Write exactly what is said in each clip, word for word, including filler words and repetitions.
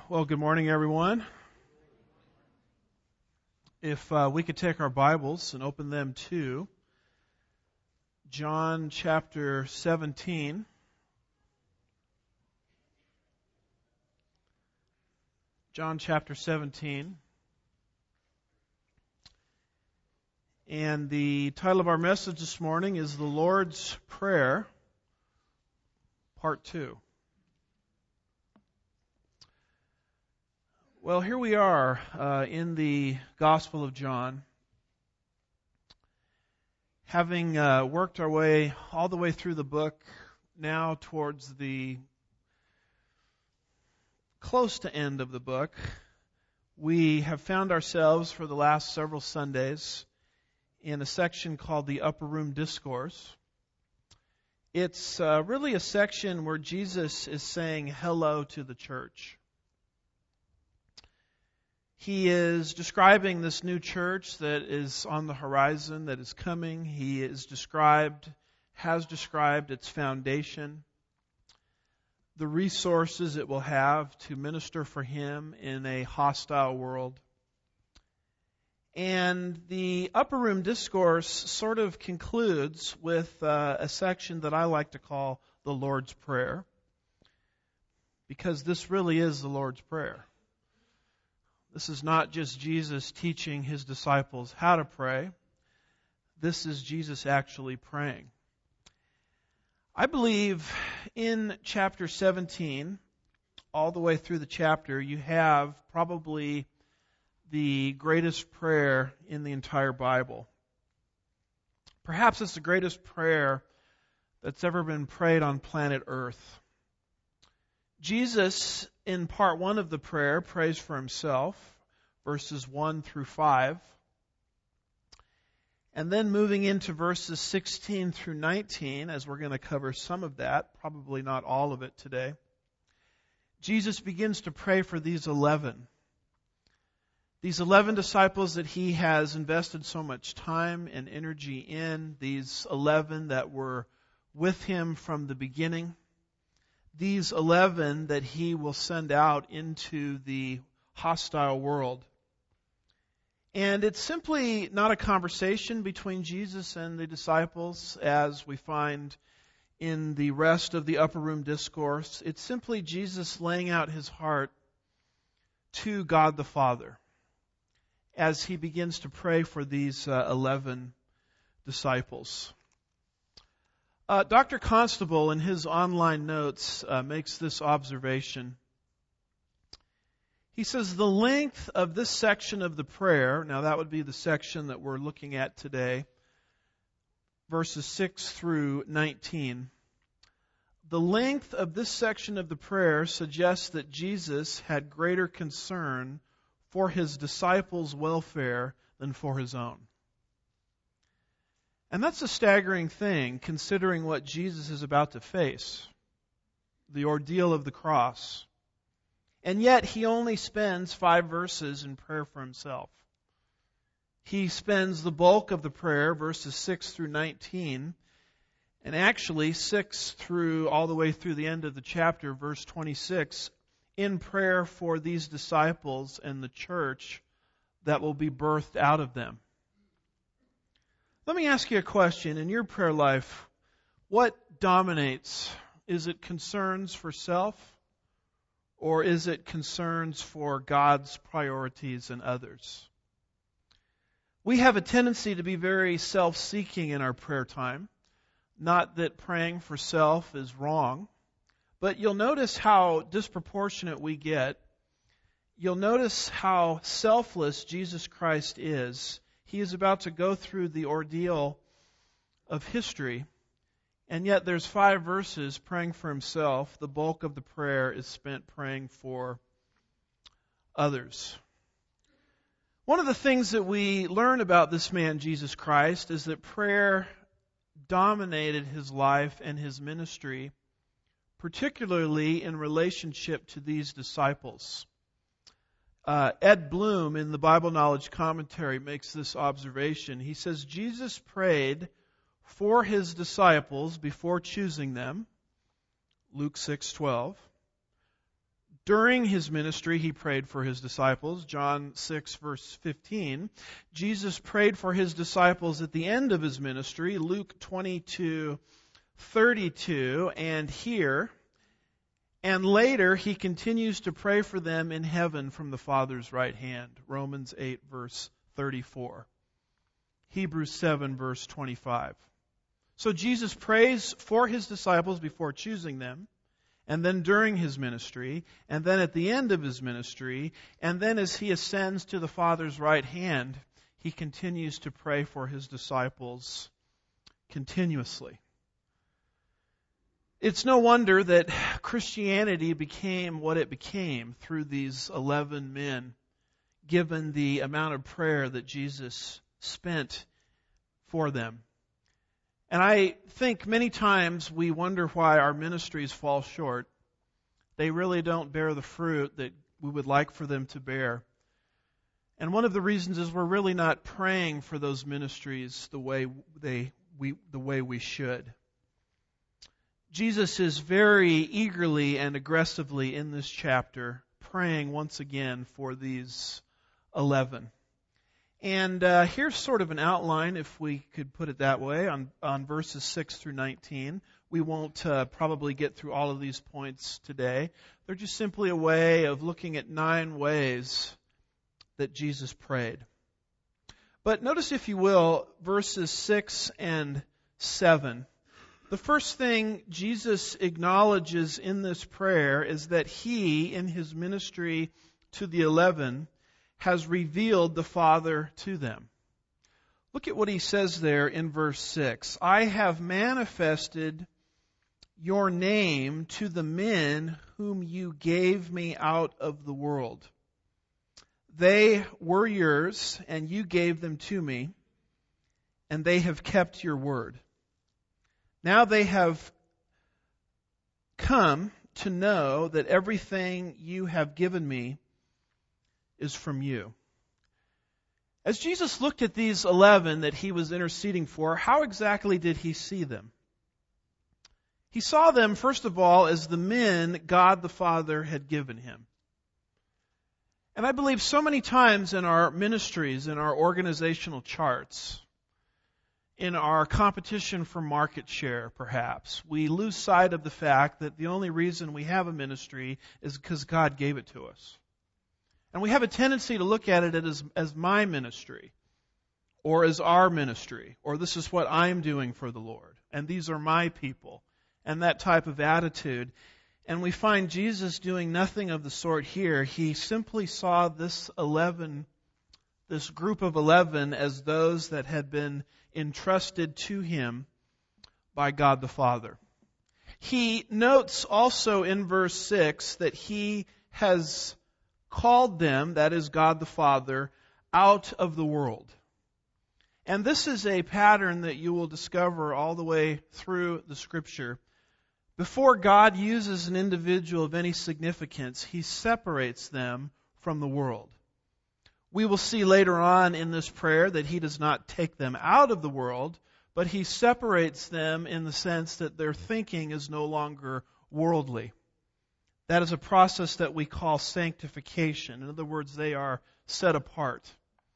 Well, good morning, everyone. If uh, we could take our Bibles and open them to John chapter seventeen. John chapter seventeen. And the title of our message this morning is The Lord's Prayer, Part two. Well, here we are uh, in the Gospel of John, having uh, worked our way all the way through the book, now towards the close to end of the book. We have found ourselves for the last several Sundays in a section called the Upper Room Discourse. It's uh, really a section where Jesus is saying hello to the church. He is describing this new church that is on the horizon, that is coming. He is described, has described its foundation, the resources it will have to minister for Him in a hostile world. And the Upper Room Discourse sort of concludes with uh, a section that I like to call the Lord's Prayer, because this really is the Lord's Prayer. This is not just Jesus teaching His disciples how to pray. This is Jesus actually praying. I believe in chapter seventeen, all the way through the chapter, you have probably the greatest prayer in the entire Bible. Perhaps it's the greatest prayer that's ever been prayed on planet Earth. Jesus, in part one of the prayer, prays for Himself, verses one through five. And then moving into verses sixteen through nineteen, as we're going to cover some of that, probably not all of it today, Jesus begins to pray for these eleven. These eleven disciples that He has invested so much time and energy in, these eleven that were with Him from the beginning, these eleven that He will send out into the hostile world. And it's simply not a conversation between Jesus and the disciples as we find in the rest of the Upper Room Discourse. It's simply Jesus laying out His heart to God the Father as He begins to pray for these uh, eleven disciples. Uh, Doctor Constable, in his online notes, uh, makes this observation. He says, the length of this section of the prayer, now that would be the section that we're looking at today, verses six through nineteen. The length of this section of the prayer suggests that Jesus had greater concern for His disciples' welfare than for His own. And that's a staggering thing, considering what Jesus is about to face, the ordeal of the cross. And yet He only spends five verses in prayer for Himself. He spends the bulk of the prayer, verses six through nineteen, and actually six through all the way through the end of the chapter, verse twenty-six, in prayer for these disciples and the church that will be birthed out of them. Let me ask you a question. In your prayer life, what dominates? Is it concerns for self? Or is it concerns for God's priorities and others? We have a tendency to be very self-seeking in our prayer time. Not that praying for self is wrong, but you'll notice how disproportionate we get. You'll notice how selfless Jesus Christ is. He is about to go through the ordeal of history, and yet there's five verses praying for Himself. The bulk of the prayer is spent praying for others. One of the things that we learn about this man, Jesus Christ, is that prayer dominated His life and His ministry, particularly in relationship to these disciples. Uh, Ed Bloom in the Bible Knowledge Commentary makes this observation. He says, Jesus prayed for His disciples before choosing them, Luke six twelve, During his ministry, he prayed for his disciples. John six, verse fifteen. Jesus prayed for his disciples at the end of his ministry. Luke twenty-two, thirty-two. And here, and later, he continues to pray for them in heaven from the Father's right hand. Romans eight, verse thirty-four. Hebrews seven, verse twenty-five. So Jesus prays for his disciples before choosing them, and then during his ministry, and then at the end of his ministry, and then as he ascends to the Father's right hand, he continues to pray for his disciples continuously. It's no wonder that Christianity became what it became through these eleven men, given the amount of prayer that Jesus spent for them. And I think many times we wonder why our ministries fall short. They really don't bear the fruit that we would like for them to bear. And one of the reasons is we're really not praying for those ministries the way they we the way we should. Jesus is very eagerly and aggressively in this chapter praying once again for these eleven. And uh, here's sort of an outline, if we could put it that way, on, on verses six through nineteen. We won't uh, probably get through all of these points today. They're just simply a way of looking at nine ways that Jesus prayed. But notice, if you will, verses six and seven. The first thing Jesus acknowledges in this prayer is that he, in his ministry to the eleven, has revealed the Father to them. Look at what he says there in verse six. I have manifested your name to the men whom you gave me out of the world. They were yours, and you gave them to me, and they have kept your word. Now they have come to know that everything you have given me is from you. As Jesus looked at these eleven that he was interceding for, how exactly did he see them? He saw them, first of all, as the men God the Father had given him. And I believe so many times in our ministries, in our organizational charts, in our competition for market share, perhaps, we lose sight of the fact that the only reason we have a ministry is because God gave it to us. And we have a tendency to look at it as, as my ministry, or as our ministry, or this is what I'm doing for the Lord, and these are my people, and that type of attitude. And we find Jesus doing nothing of the sort here. He simply saw this eleven, this group of eleven, as those that had been entrusted to him by God the Father. He notes also in verse six that he has called them, that is God the Father, out of the world. And this is a pattern that you will discover all the way through the Scripture. Before God uses an individual of any significance, he separates them from the world. We will see later on in this prayer that he does not take them out of the world, but he separates them in the sense that their thinking is no longer worldly. That is a process that we call sanctification. In other words, they are set apart.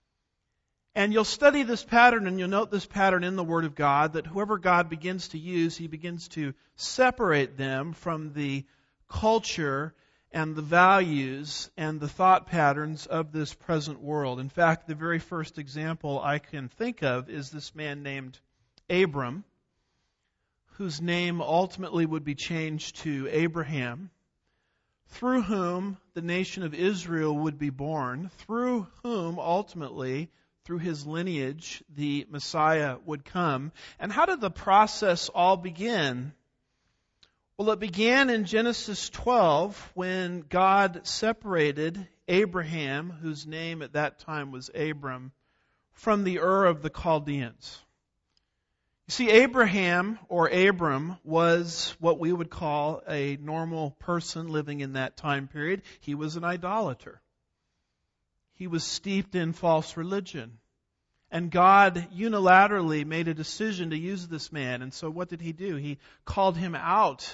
And you'll study this pattern and you'll note this pattern in the Word of God, that whoever God begins to use, he begins to separate them from the culture and the values and the thought patterns of this present world. In fact, the very first example I can think of is this man named Abram, whose name ultimately would be changed to Abraham, through whom the nation of Israel would be born, through whom ultimately, through his lineage, the Messiah would come. And how did the process all begin? Well, it began in Genesis twelve when God separated Abraham, whose name at that time was Abram, from the Ur of the Chaldeans. You see, Abraham, or Abram, was what we would call a normal person living in that time period. He was an idolater. He was steeped in false religion. And God unilaterally made a decision to use this man. And so what did he do? He called him out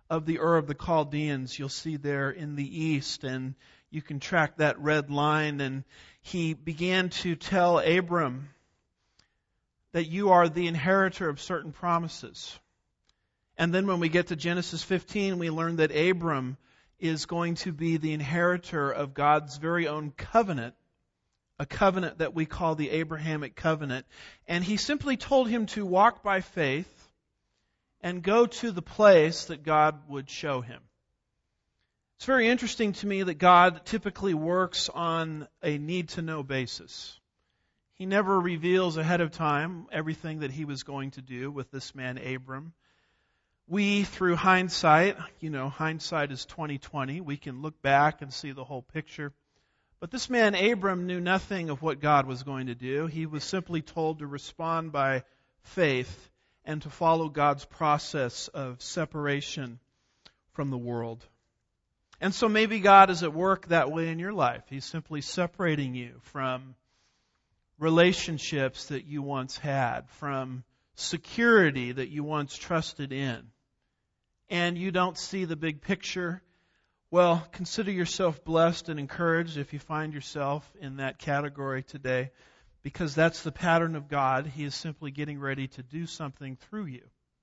of the Ur of the Chaldeans, you'll see there in the east, and you can track that red line. And he began to tell Abram that you are the inheritor of certain promises. And then when we get to Genesis fifteen, we learn that Abram is going to be the inheritor of God's very own covenant, a covenant that we call the Abrahamic covenant. And he simply told him to walk by faith and go to the place that God would show him. It's very interesting to me that God typically works on a need-to-know basis. He never reveals ahead of time everything that he was going to do with this man Abram. We, through hindsight, you know, hindsight is twenty twenty, we can look back and see the whole picture. But this man Abram knew nothing of what God was going to do. He was simply told to respond by faith and to follow God's process of separation from the world. And so maybe God is at work that way in your life. He's simply separating you from relationships that you once had, from security that you once trusted in. And you don't see the big picture. Well, consider yourself blessed and encouraged if you find yourself in that category today, because that's the pattern of God. He is simply getting ready to do something through you.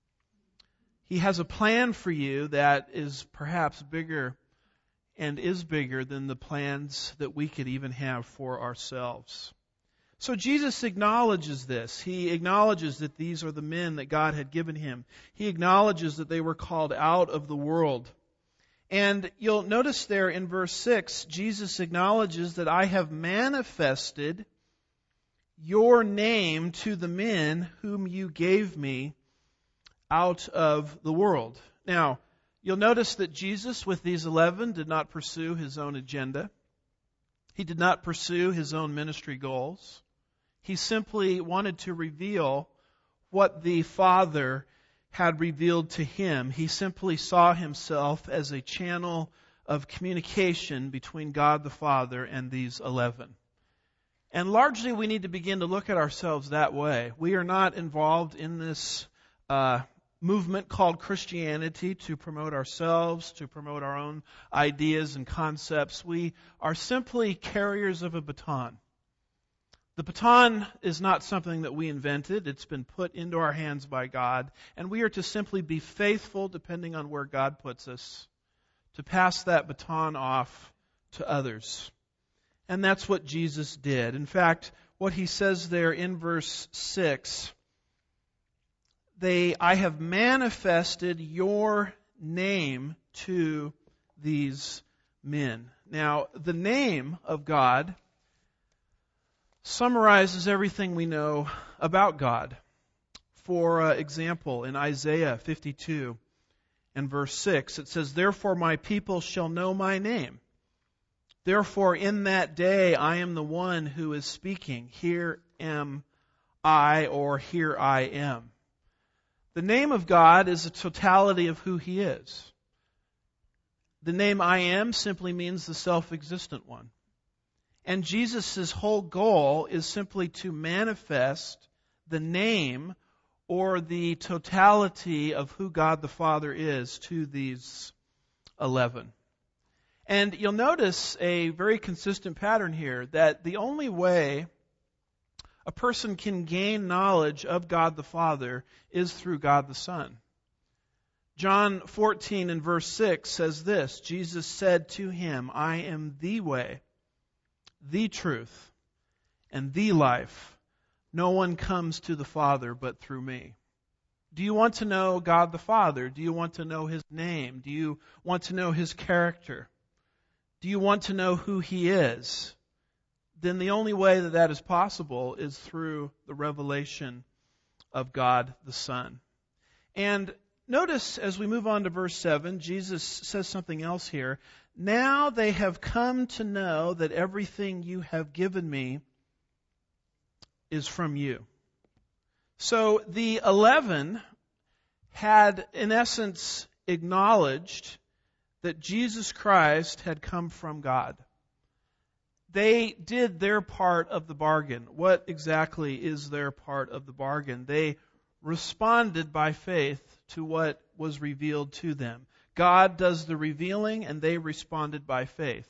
He has a plan for you that is perhaps bigger and is bigger than the plans that we could even have for ourselves. So Jesus acknowledges this. He acknowledges that these are the men that God had given him. He acknowledges that they were called out of the world. And you'll notice there in verse six, Jesus acknowledges that I have manifested your name to the men whom you gave me out of the world. Now, you'll notice that Jesus, with these eleven, did not pursue his own agenda. He did not pursue his own ministry goals. He simply wanted to reveal what the Father had revealed to him. He simply saw himself as a channel of communication between God the Father and these eleven. And largely we need to begin to look at ourselves that way. We are not involved in this uh, movement called Christianity to promote ourselves, to promote our own ideas and concepts. We are simply carriers of a baton. The baton is not something that we invented. It's been put into our hands by God. And we are to simply be faithful, depending on where God puts us, to pass that baton off to others. And that's what Jesus did. In fact, what he says there in verse six, they, I have manifested your name to these men. Now, the name of God summarizes everything we know about God. For uh, example, in Isaiah fifty-two and verse six, it says, therefore my people shall know my name. Therefore in that day I am the one who is speaking. Here am I, or here I am. The name of God is a totality of who He is. The name I am simply means the self-existent one. And Jesus' whole goal is simply to manifest the name or the totality of who God the Father is to these eleven. And you'll notice a very consistent pattern here, that the only way a person can gain knowledge of God the Father is through God the Son. John fourteen and verse six says this, Jesus said to him, I am the way, the truth, and the life. No one comes to the Father but through me. Do you want to know God the Father? Do you want to know His name? Do you want to know His character? Do you want to know who He is? Then the only way that that is possible is through the revelation of God the Son. And notice as we move on to verse seven, Jesus says something else here. Now they have come to know that everything you have given me is from you. So the eleven had, in essence, acknowledged that Jesus Christ had come from God. They did their part of the bargain. What exactly is their part of the bargain? They responded by faith to what was revealed to them. God does the revealing, and they responded by faith.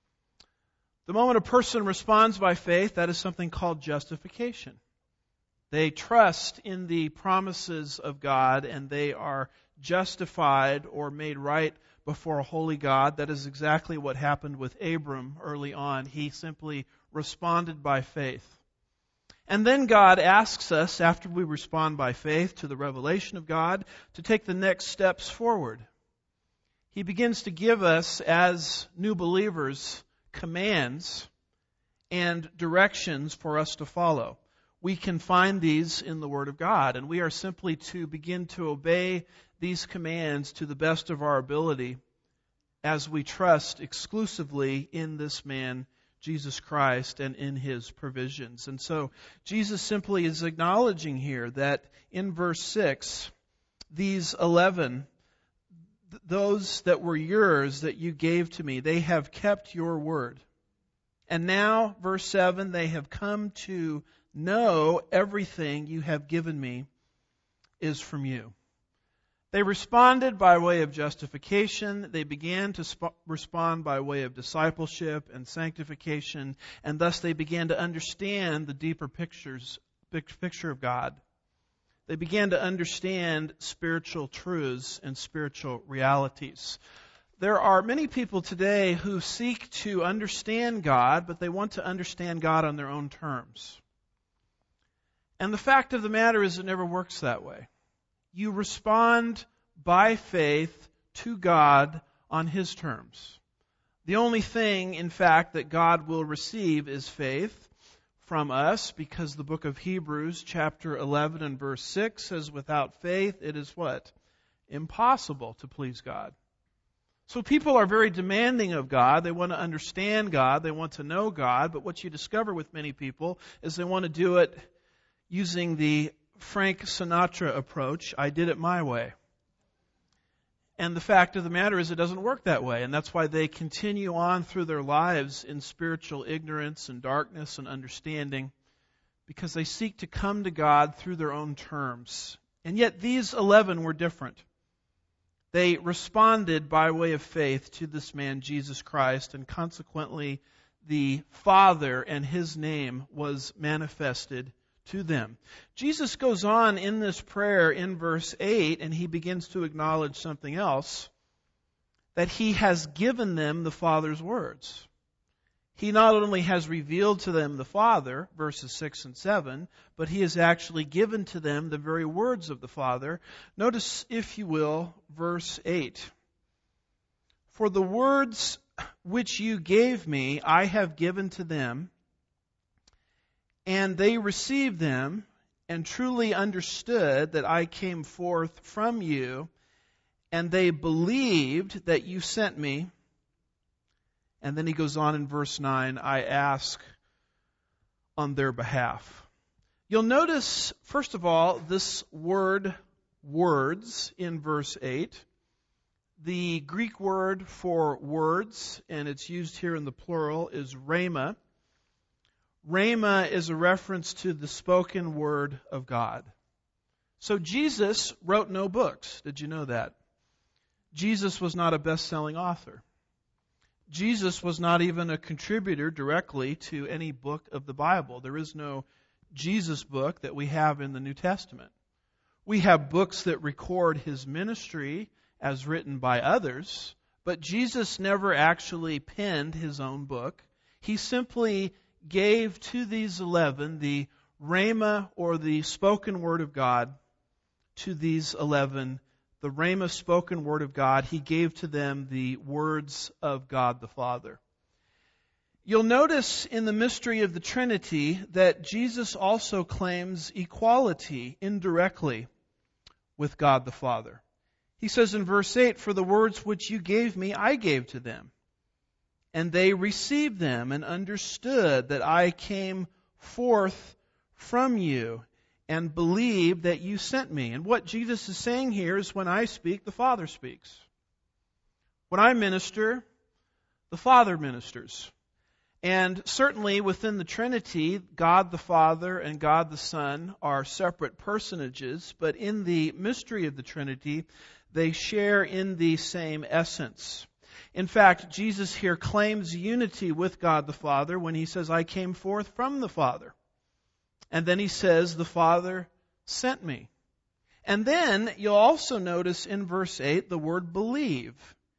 The moment a person responds by faith, that is something called justification. They trust in the promises of God, and they are justified or made right before a holy God. That is exactly what happened with Abram early on. He simply responded by faith. And then God asks us, after we respond by faith to the revelation of God, to take the next steps forward. He begins to give us, as new believers, commands and directions for us to follow. We can find these in the Word of God, and we are simply to begin to obey these commands to the best of our ability as we trust exclusively in this man, Jesus Christ, and in His provisions. And so Jesus simply is acknowledging here that in verse six, these eleven, th- those that were yours that you gave to me, they have kept your word. And now, verse seven, they have come to know everything you have given me is from you. They responded by way of justification. They began to sp- respond by way of discipleship and sanctification, and thus they began to understand the deeper pictures, picture of God. They began to understand spiritual truths and spiritual realities. There are many people today who seek to understand God, but they want to understand God on their own terms. And the fact of the matter is it never works that way. You respond by faith to God on His terms. The only thing, in fact, that God will receive is faith from us, because the book of Hebrews, chapter eleven and verse six says, without faith it is what? Impossible to please God. So people are very demanding of God. They want to understand God. They want to know God. But what you discover with many people is they want to do it using the Frank Sinatra approach. I did it my way. And the fact of the matter is it doesn't work that way. And that's why they continue on through their lives in spiritual ignorance and darkness and understanding, because they seek to come to God through their own terms. And yet these eleven were different. They responded by way of faith to this man, Jesus Christ, and consequently the Father and His name was manifested to them. Jesus goes on in this prayer in verse eight, and He begins to acknowledge something else, that He has given them the Father's words. He not only has revealed to them the Father, verses six and seven, but He has actually given to them the very words of the Father. Notice, if you will, verse eight. For the words which you gave me, I have given to them, and they received them, and truly understood that I came forth from you, and they believed that you sent me. And then he goes on in verse nine, I ask on their behalf. You'll notice, first of all, this word, words, in verse eight. The Greek word for words, and it's used here in the plural, is rhema. Rhema is a reference to the spoken word of God. So Jesus wrote no books. Did you know that? Jesus was not a best-selling author. Jesus was not even a contributor directly to any book of the Bible. There is no Jesus book that we have in the New Testament. We have books that record His ministry as written by others, but Jesus never actually penned His own book. He simply gave to these eleven the rhema, or the spoken word of God, to these eleven. The rhema, spoken word of God, He gave to them the words of God the Father. You'll notice in the mystery of the Trinity that Jesus also claims equality indirectly with God the Father. He says in verse eight, for the words which you gave me, I gave to them. And they received them and understood that I came forth from you, and believe that you sent me. And what Jesus is saying here is, when I speak, the Father speaks. When I minister, the Father ministers. And certainly within the Trinity, God the Father and God the Son are separate personages, but in the mystery of the Trinity, they share in the same essence. In fact, Jesus here claims unity with God the Father when he says, I came forth from the Father. And then he says, the Father sent me. And then you'll also notice in verse eight the word believe.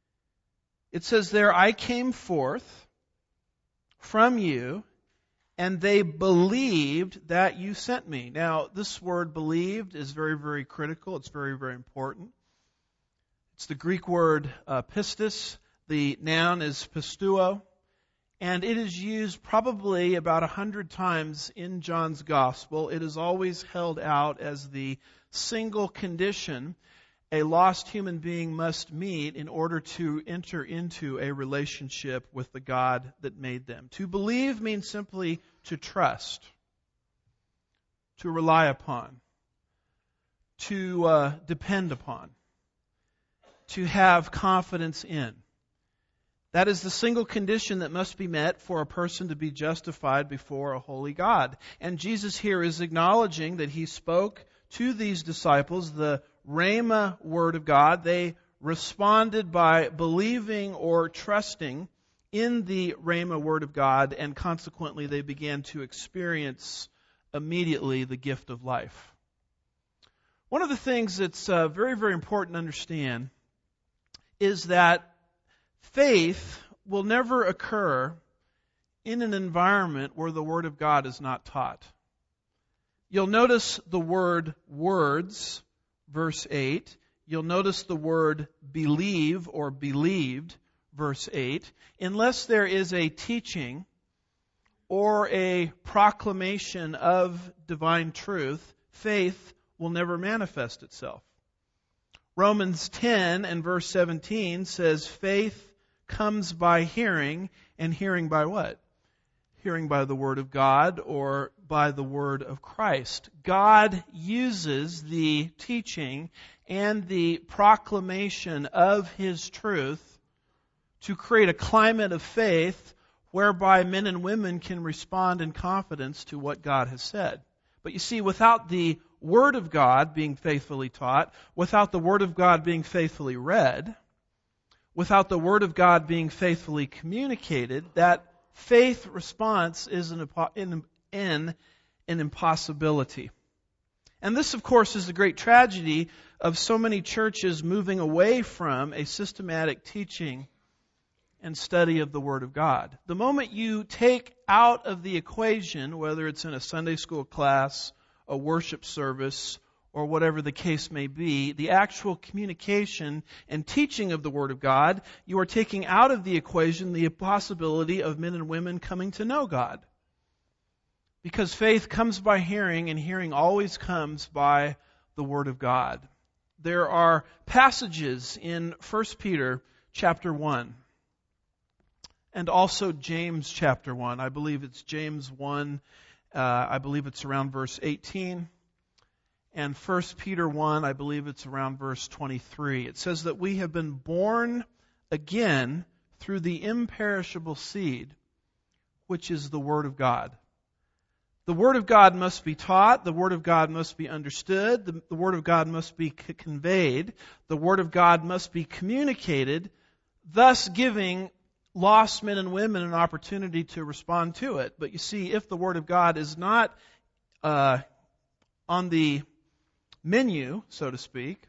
It says there, I came forth from you, and they believed that you sent me. Now, this word believed is very, very critical. It's very, very important. It's the Greek word uh, pistis. The noun is pistuo. And it is used probably about a hundred times in John's Gospel. It is always held out as the single condition a lost human being must meet in order to enter into a relationship with the God that made them. To believe means simply to trust, to rely upon, to uh, depend upon, to have confidence in. That is the single condition that must be met for a person to be justified before a holy God. And Jesus here is acknowledging that he spoke to these disciples the Rhema word of God. They responded by believing or trusting in the Rhema word of God, and consequently they began to experience immediately the gift of life. One of the things that's uh, very, very important to understand is that faith will never occur in an environment where the Word of God is not taught. You'll notice the word words, verse eight. You'll notice the word believe or believed, verse eight. Unless there is a teaching or a proclamation of divine truth, faith will never manifest itself. Romans ten and verse seventeen says, faith comes by hearing, and hearing by what? Hearing by the Word of God or by the Word of Christ. God uses the teaching and the proclamation of His truth to create a climate of faith whereby men and women can respond in confidence to what God has said. But you see, without the Word of God being faithfully taught, without the Word of God being faithfully read, without the Word of God being faithfully communicated, that faith response is an, in, in an impossibility. And this, of course, is the great tragedy of so many churches moving away from a systematic teaching and study of the Word of God. The moment you take out of the equation, whether it's in a Sunday school class, a worship service, or whatever the case may be, the actual communication and teaching of the Word of God, you are taking out of the equation the possibility of men and women coming to know God. Because faith comes by hearing, and hearing always comes by the Word of God. There are passages in First Peter chapter one, and also James chapter one. I believe it's James one, uh, I believe it's around verse eighteen. And First Peter one, I believe it's around verse twenty-three. It says that we have been born again through the imperishable seed, which is the Word of God. The Word of God must be taught. The Word of God must be understood. The, the Word of God must be c- conveyed. The Word of God must be communicated, thus giving lost men and women an opportunity to respond to it. But you see, if the Word of God is not uh, on the menu, so to speak,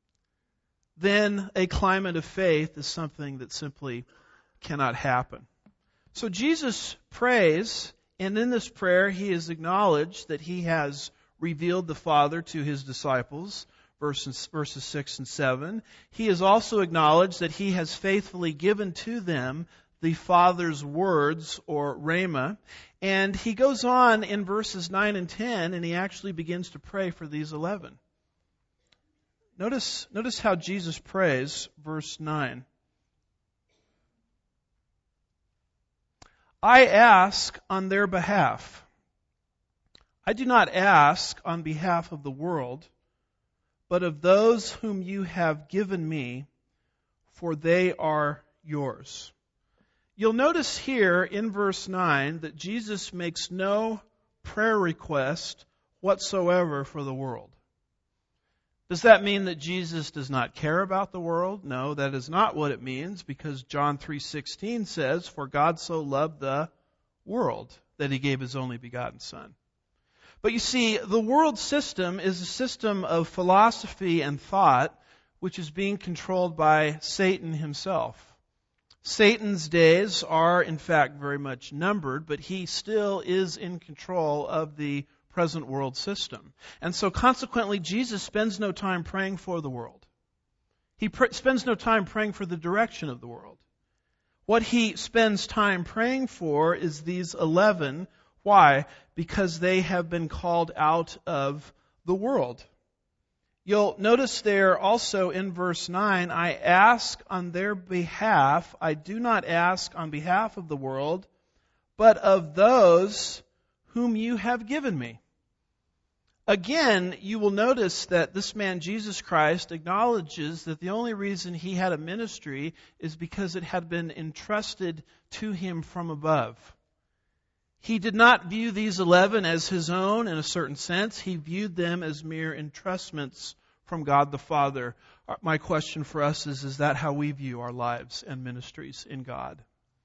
then a climate of faith is something that simply cannot happen. So Jesus prays, and in this prayer he has acknowledged that he has revealed the Father to his disciples, verses, verses six and seven. He has also acknowledged that he has faithfully given to them the Father's words, or rhema. And he goes on in verses nine and ten, and he actually begins to pray for these eleven. Notice, notice how Jesus prays, verse nine. I ask on their behalf. I do not ask on behalf of the world, but of those whom you have given me, for they are yours. You'll notice here in verse nine that Jesus makes no prayer request whatsoever for the world. Does that mean that Jesus does not care about the world? No, that is not what it means, because John three sixteen says, "For God so loved the world that He gave His only begotten Son." But you see, the world system is a system of philosophy and thought which is being controlled by Satan himself. Satan's days are, in fact, very much numbered, but he still is in control of the present world system. And so consequently, Jesus spends no time praying for the world. He pr- spends no time praying for the direction of the world. What he spends time praying for is these eleven. Why? Because they have been called out of the world. You'll notice there also in verse nine, I ask on their behalf. I do not ask on behalf of the world, but of those whom you have given me. Again, you will notice that this man, Jesus Christ, acknowledges that the only reason he had a ministry is because it had been entrusted to him from above. He did not view these eleven as his own in a certain sense. He viewed them as mere entrustments from God the Father. My question for us is, is that how we view our lives and ministries in God?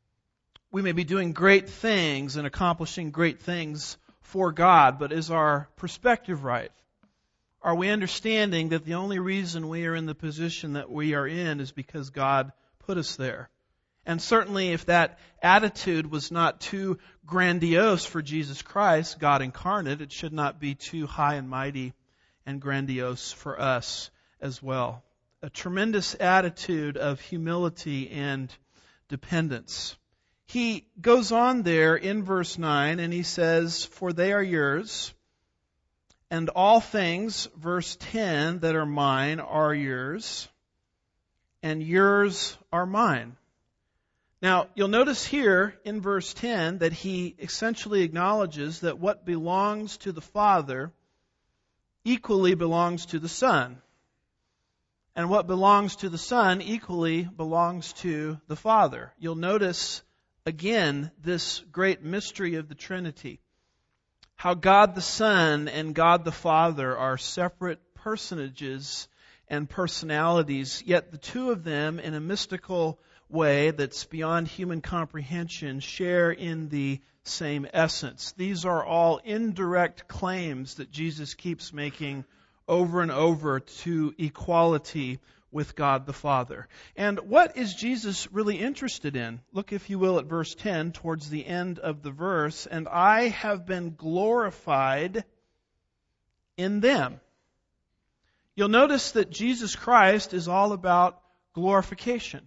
We may be doing great things and accomplishing great things for God, but is our perspective right? Are we understanding that the only reason we are in the position that we are in is because God put us there? And certainly if that attitude was not too grandiose for Jesus Christ, God incarnate, it should not be too high and mighty and grandiose for us as well. A tremendous attitude of humility and dependence. He goes on there in verse nine and he says, "For they are yours, and all things," verse ten, "that are mine are yours, and yours are mine." Now, you'll notice here in verse ten that he essentially acknowledges that what belongs to the Father equally belongs to the Son. And what belongs to the Son equally belongs to the Father. You'll notice, again, this great mystery of the Trinity. How God the Son and God the Father are separate personages and personalities, yet the two of them, in a mystical way that's beyond human comprehension, share in the same essence. These are all indirect claims that Jesus keeps making over and over to equality with God the Father. And what is Jesus really interested in? Look, if you will, at verse ten, towards the end of the verse. "And I have been glorified in them." You'll notice that Jesus Christ is all about glorification.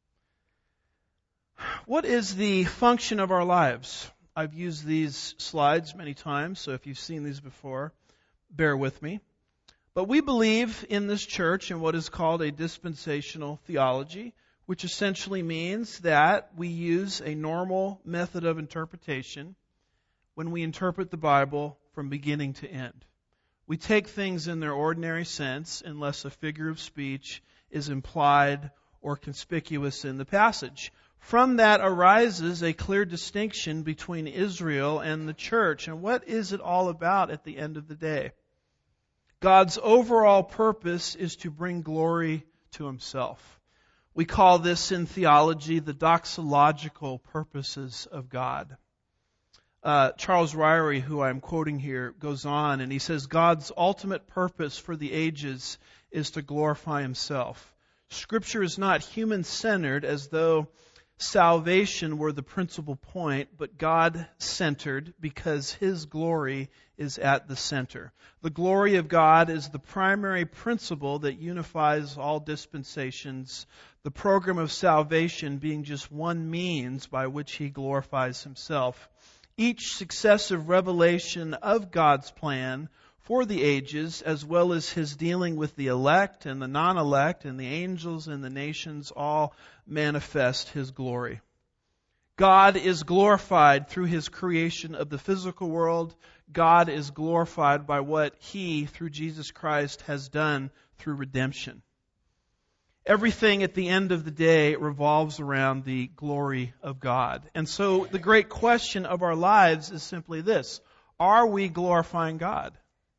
What is the function of our lives? I've used these slides many times, so if you've seen these before, bear with me. But we believe in this church in what is called a dispensational theology, which essentially means that we use a normal method of interpretation when we interpret the Bible from beginning to end. We take things in their ordinary sense unless a figure of speech is implied or conspicuous in the passage. From that arises a clear distinction between Israel and the church. And what is it all about at the end of the day? God's overall purpose is to bring glory to Himself. We call this in theology the doxological purposes of God. Uh, Charles Ryrie, who I'm quoting here, goes on and he says, God's ultimate purpose for the ages is to glorify Himself. Scripture is not human-centered as though salvation were the principal point, but God-centered because His glory is at the center. The glory of God is the primary principle that unifies all dispensations, the program of salvation being just one means by which He glorifies Himself. Each successive revelation of God's plan for the ages, as well as His dealing with the elect and the non-elect and the angels and the nations, all manifest His glory. God is glorified through His creation of the physical world. God is glorified by what He, through Jesus Christ, has done through redemption. everything at the end of the day revolves around the glory of God. And so the great question of our lives is simply this: are we glorifying God?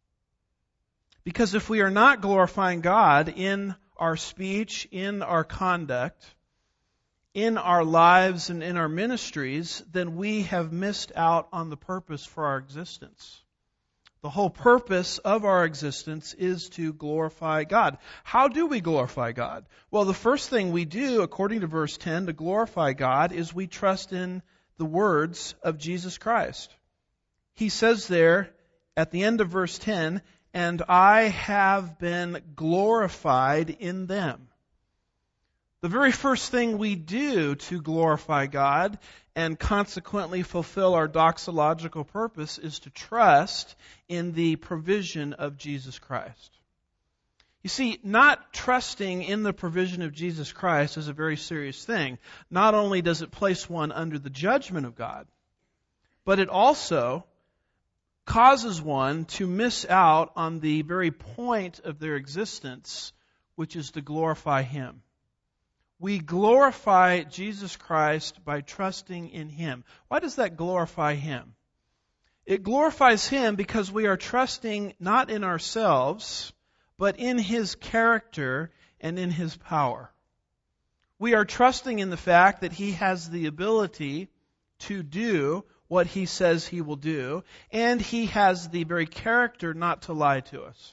Because if we are not glorifying God in our speech, in our conduct, in our lives and in our ministries, then we have missed out on the purpose for our existence. The whole purpose of our existence is to glorify God. How do we glorify God? Well, the first thing we do, according to verse ten, to glorify God is we trust in the words of Jesus Christ. He says there at the end of verse ten, "And I have been glorified in them." The very first thing we do to glorify God and consequently fulfill our doxological purpose is to trust in the provision of Jesus Christ. You see, not trusting in the provision of Jesus Christ is a very serious thing. Not only does it place one under the judgment of God, but it also causes one to miss out on the very point of their existence, which is to glorify Him. We glorify Jesus Christ by trusting in Him. Why does that glorify Him? It glorifies Him because we are trusting not in ourselves, but in His character and in His power. We are trusting in the fact that He has the ability to do what He says He will do, and He has the very character not to lie to us.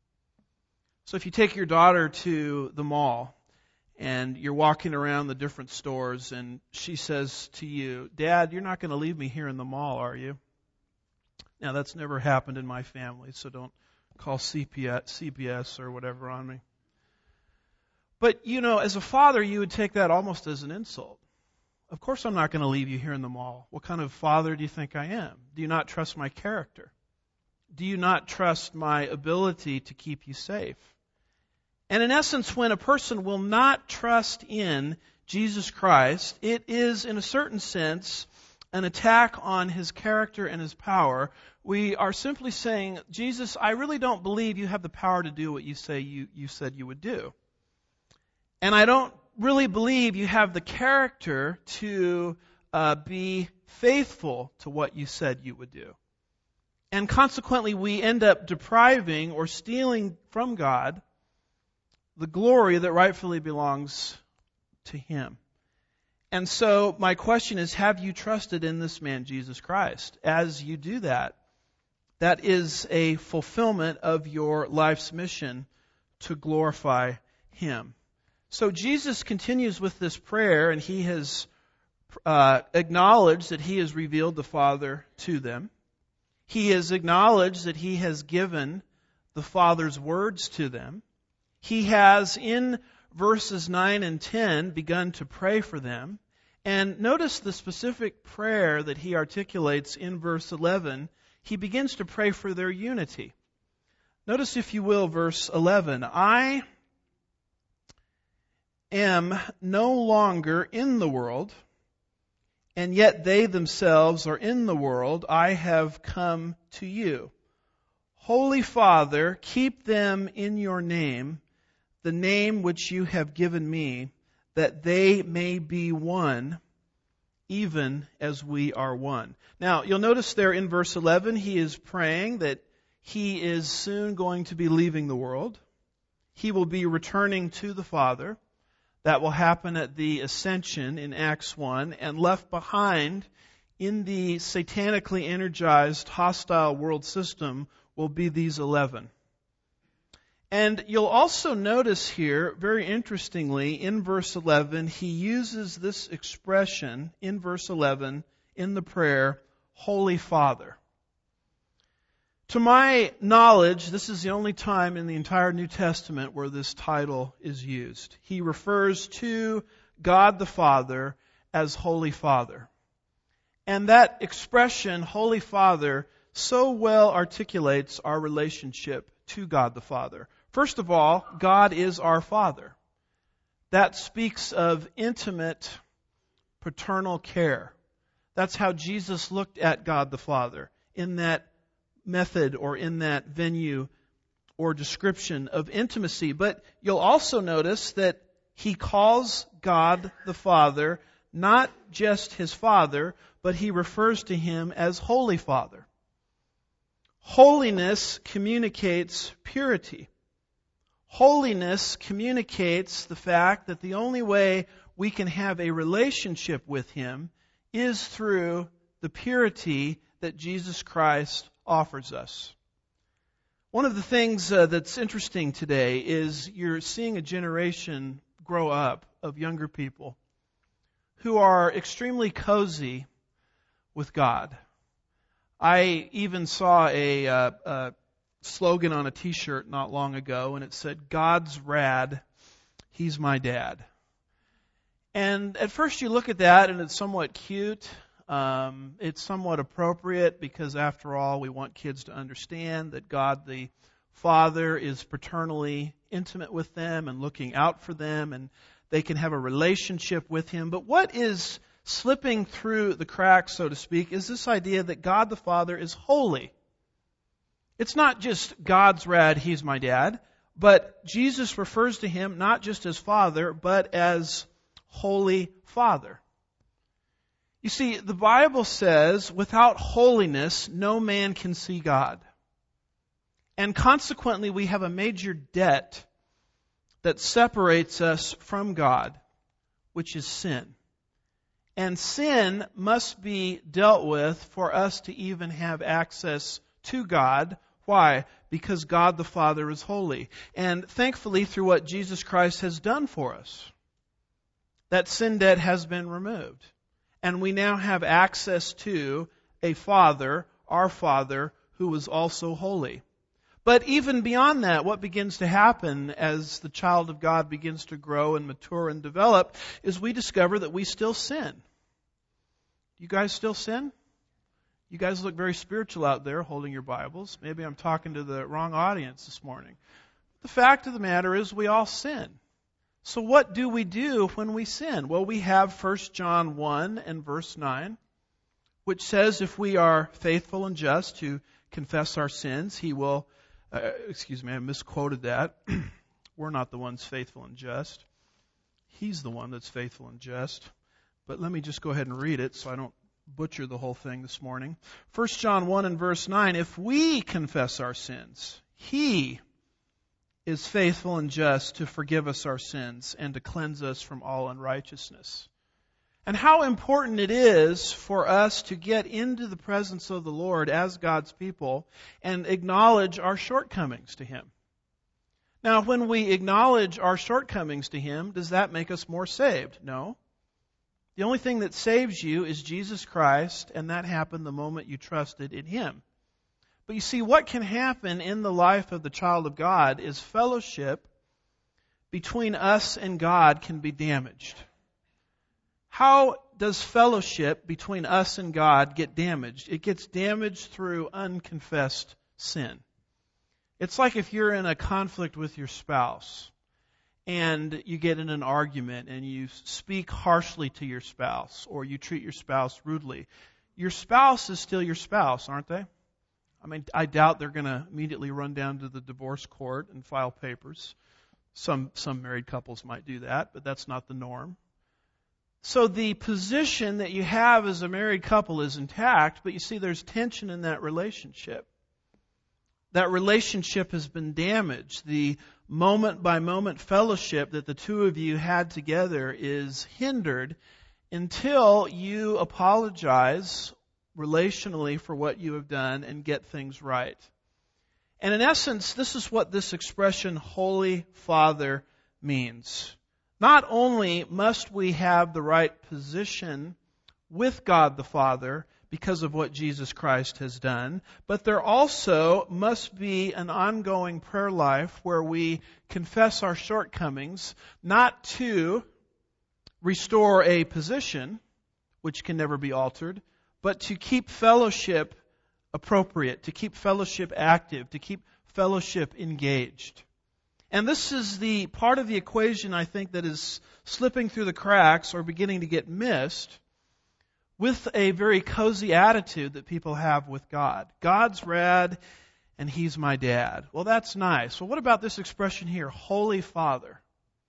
So if you take your daughter to the mall, and you're walking around the different stores, and she says to you, "Dad, you're not going to leave me here in the mall, are you?" Now, that's never happened in my family, so don't call C P S or whatever on me. But, you know, as a father, you would take that almost as an insult. Of course I'm not going to leave you here in the mall. What kind of father do you think I am? Do you not trust my character? Do you not trust my ability to keep you safe? And in essence, when a person will not trust in Jesus Christ, it is, in a certain sense, an attack on His character and His power. We are simply saying, "Jesus, I really don't believe you have the power to do what you say you, you said you would do. And I don't really believe you have the character to uh, be faithful to what you said you would do." And consequently, we end up depriving or stealing from God the glory that rightfully belongs to Him. And so my question is, have you trusted in this man, Jesus Christ? As you do that, that is a fulfillment of your life's mission to glorify Him. So Jesus continues with this prayer, and He has uh, acknowledged that He has revealed the Father to them. He has acknowledged that He has given the Father's words to them. He has, in verses nine and ten, begun to pray for them. And notice the specific prayer that He articulates in verse eleven. He begins to pray for their unity. Notice, if you will, verse eleven. "I am no longer in the world, and yet they themselves are in the world. I have come to you. Holy Father, keep them in your name, the name which you have given me, that they may be one, even as we are one." Now, you'll notice there in verse eleven, he is praying that he is soon going to be leaving the world. He will be returning to the Father. That will happen at the ascension in Acts one, and left behind in the satanically energized, hostile world system will be these eleven. And you'll also notice here, very interestingly, in verse eleven, he uses this expression in verse eleven in the prayer, "Holy Father." To my knowledge, this is the only time in the entire New Testament where this title is used. He refers to God the Father as Holy Father. And that expression, Holy Father, so well articulates our relationship to God the Father. First of all, God is our Father. That speaks of intimate paternal care. That's how Jesus looked at God the Father, in that method or in that venue or description of intimacy. But you'll also notice that he calls God the Father not just his Father, but he refers to him as Holy Father. Holiness communicates purity. Holiness communicates the fact that the only way we can have a relationship with him is through the purity that Jesus Christ offers us. One of the things uh, that's interesting today is you're seeing a generation grow up of younger people who are extremely cozy with God. I even saw a, uh, a slogan on a t-shirt not long ago, and it said, "God's rad, he's my dad." And at first you look at that and it's somewhat cute. Um, it's somewhat appropriate because after all, we want kids to understand that God the Father is paternally intimate with them and looking out for them, and they can have a relationship with him. But what is slipping through the cracks, so to speak, is this idea that God the Father is holy. It's not just God's rad, he's my dad, but Jesus refers to him not just as Father, but as Holy Father. You see, the Bible says, without holiness, no man can see God. And consequently, we have a major debt that separates us from God, which is sin. And sin must be dealt with for us to even have access to God. Why? Because God the Father is holy. And thankfully, through what Jesus Christ has done for us, that sin debt has been removed. And we now have access to a Father, our Father, who is also holy. But even beyond that, what begins to happen as the child of God begins to grow and mature and develop is we discover that we still sin. You guys still sin? You guys look very spiritual out there holding your Bibles. Maybe I'm talking to the wrong audience this morning. The fact of the matter is we all sin. So what do we do when we sin? Well, we have First John one and verse nine, which says if we are faithful and just to confess our sins, he will... Uh, excuse me, I misquoted that. We're not the ones faithful and just. He's the one that's faithful and just. But let me just go ahead and read it so I don't butcher the whole thing this morning. First John one and verse nine, if we confess our sins, he is faithful and just to forgive us our sins and to cleanse us from all unrighteousness. And how important it is for us to get into the presence of the Lord as God's people and acknowledge our shortcomings to him. Now, when we acknowledge our shortcomings to him, does that make us more saved? No. The only thing that saves you is Jesus Christ, and that happened the moment you trusted in him. But you see, what can happen in the life of the child of God is fellowship between us and God can be damaged. How does fellowship between us and God get damaged? It gets damaged through unconfessed sin. It's like if you're in a conflict with your spouse and you get in an argument and you speak harshly to your spouse or you treat your spouse rudely. Your spouse is still your spouse, aren't they? I mean, I doubt they're going to immediately run down to the divorce court and file papers. Some some married couples might do that, but that's not the norm. So the position that you have as a married couple is intact, but you see there's tension in that relationship. That relationship has been damaged. The moment-by-moment fellowship that the two of you had together is hindered until you apologize relationally for what you have done and get things right. And in essence, this is what this expression, Holy Father, means. Not only must we have the right position with God the Father because of what Jesus Christ has done, but there also must be an ongoing prayer life where we confess our shortcomings, not to restore a position, which can never be altered, but to keep fellowship appropriate, to keep fellowship active, to keep fellowship engaged. And this is the part of the equation, I think, that is slipping through the cracks or beginning to get missed with a very cozy attitude that people have with God. God's rad and He's my dad. Well, that's nice. Well, what about this expression here, Holy Father?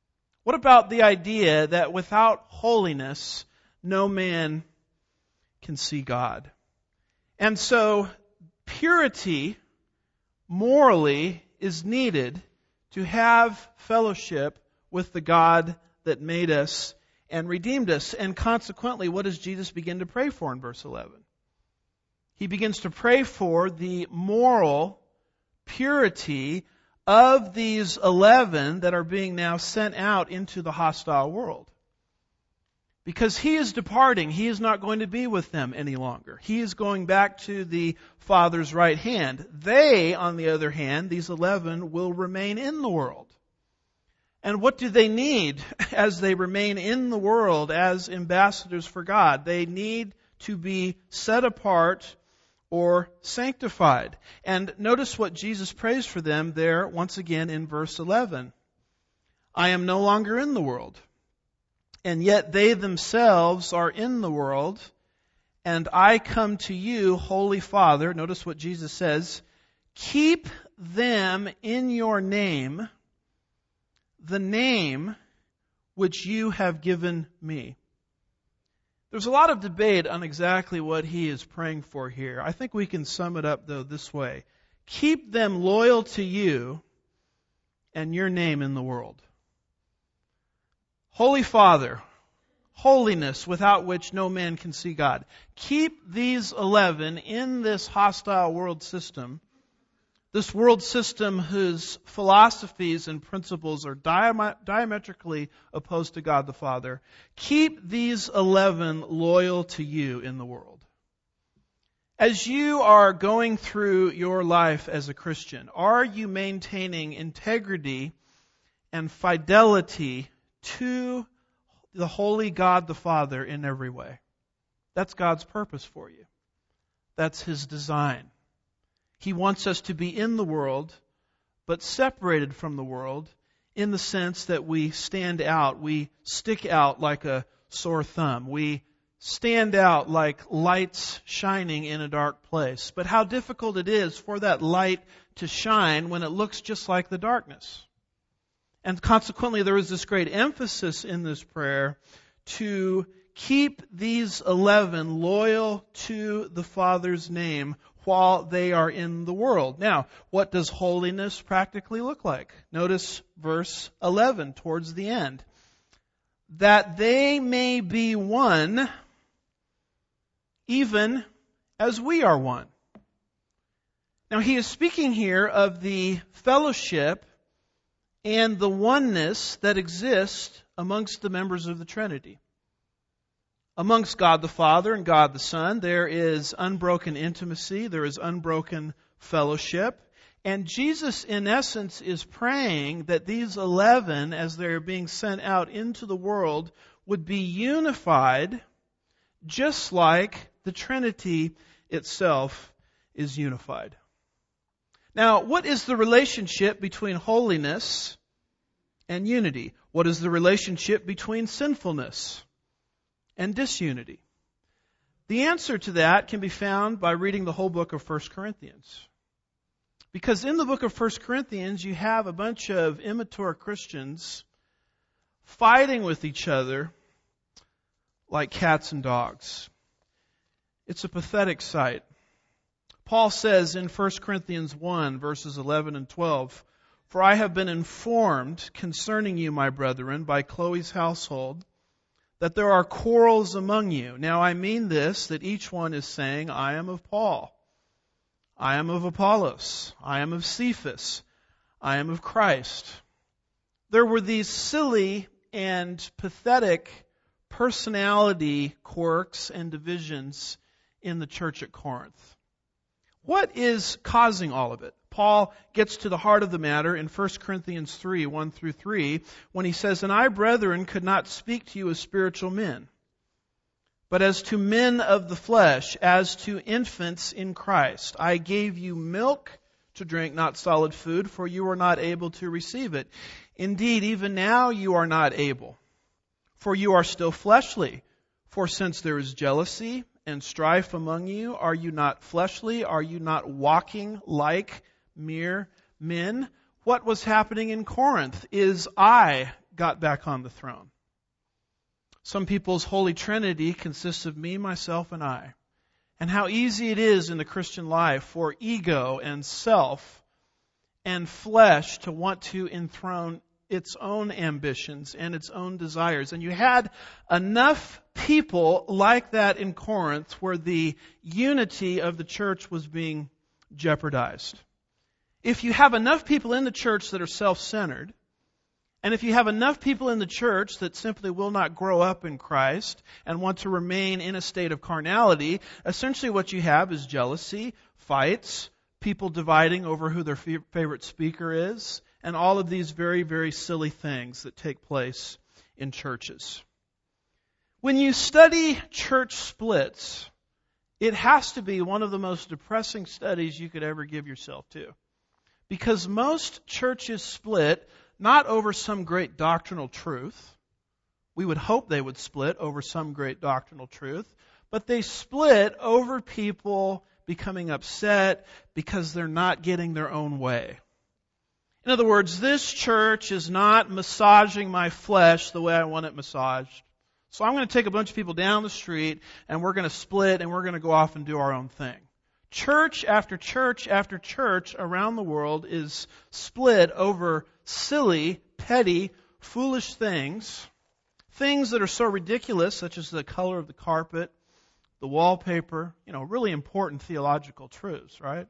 What about the idea that without holiness, no man can see God? And so, purity, morally, is needed to have fellowship with the God that made us and redeemed us. And consequently, what does Jesus begin to pray for in verse eleven? He begins to pray for the moral purity of these eleven that are being now sent out into the hostile world. Because He is departing, He is not going to be with them any longer. He is going back to the Father's right hand. They, on the other hand, these eleven, will remain in the world. And what do they need as they remain in the world as ambassadors for God? They need to be set apart or sanctified. And notice what Jesus prays for them there once again in verse eleven. I am no longer in the world, and yet they themselves are in the world, and I come to you, Holy Father. Notice what Jesus says. Keep them in your name, the name which you have given me. There's a lot of debate on exactly what he is praying for here. I think we can sum it up, though, this way. Keep them loyal to you and your name in the world. Holy Father, holiness without which no man can see God. Keep these eleven in this hostile world system, this world system whose philosophies and principles are diametrically opposed to God the Father. Keep these eleven loyal to you in the world. As you are going through your life as a Christian, are you maintaining integrity and fidelity to the holy God the Father in every way? That's God's purpose for you. That's His design. He wants us to be in the world, but separated from the world in the sense that we stand out, we stick out like a sore thumb. We stand out like lights shining in a dark place. But how difficult it is for that light to shine when it looks just like the darkness. And consequently, there is this great emphasis in this prayer to keep these eleven loyal to the Father's name while they are in the world. Now, what does holiness practically look like? Notice verse eleven towards the end. That they may be one, even as we are one. Now, he is speaking here of the fellowship and the oneness that exists amongst the members of the Trinity. Amongst God the Father and God the Son, there is unbroken intimacy, there is unbroken fellowship. And Jesus, in essence, is praying that these eleven, as they're being sent out into the world, would be unified just like the Trinity itself is unified. Now, what is the relationship between holiness and unity? What is the relationship between sinfulness and disunity? The answer to that can be found by reading the whole book of First Corinthians. Because in the book of First Corinthians, you have a bunch of immature Christians fighting with each other like cats and dogs. It's a pathetic sight. Paul says in First Corinthians one, verses eleven and twelve, For I have been informed concerning you, my brethren, by Chloe's household, that there are quarrels among you. Now I mean this, that each one is saying, I am of Paul, I am of Apollos, I am of Cephas, I am of Christ. There were these silly and pathetic personality quirks and divisions in the church at Corinth. What is causing all of it? Paul gets to the heart of the matter in First Corinthians three, one through three, when he says, And I, brethren, could not speak to you as spiritual men, but as to men of the flesh, as to infants in Christ. I gave you milk to drink, not solid food, for you were not able to receive it. Indeed, even now you are not able, for you are still fleshly. For since there is jealousy and strife among you, are you not fleshly? Are you not walking like mere men? What was happening in Corinth is I, got back on the throne. Some people's Holy Trinity consists of me, myself, and I. And how easy it is in the Christian life for ego and self and flesh to want to enthrone its own ambitions and its own desires. And you had enough people like that in Corinth where the unity of the church was being jeopardized. If you have enough people in the church that are self-centered, and if you have enough people in the church that simply will not grow up in Christ and want to remain in a state of carnality, essentially what you have is jealousy, fights, people dividing over who their favorite speaker is, and all of these very, very silly things that take place in churches. When you study church splits, it has to be one of the most depressing studies you could ever give yourself to. Because most churches split not over some great doctrinal truth. We would hope they would split over some great doctrinal truth. But they split over people becoming upset because they're not getting their own way. In other words, this church is not massaging my flesh the way I want it massaged. So I'm going to take a bunch of people down the street and we're going to split and we're going to go off and do our own thing. Church after church after church around the world is split over silly, petty, foolish things. Things that are so ridiculous, such as the color of the carpet, the wallpaper, you know, really important theological truths, right?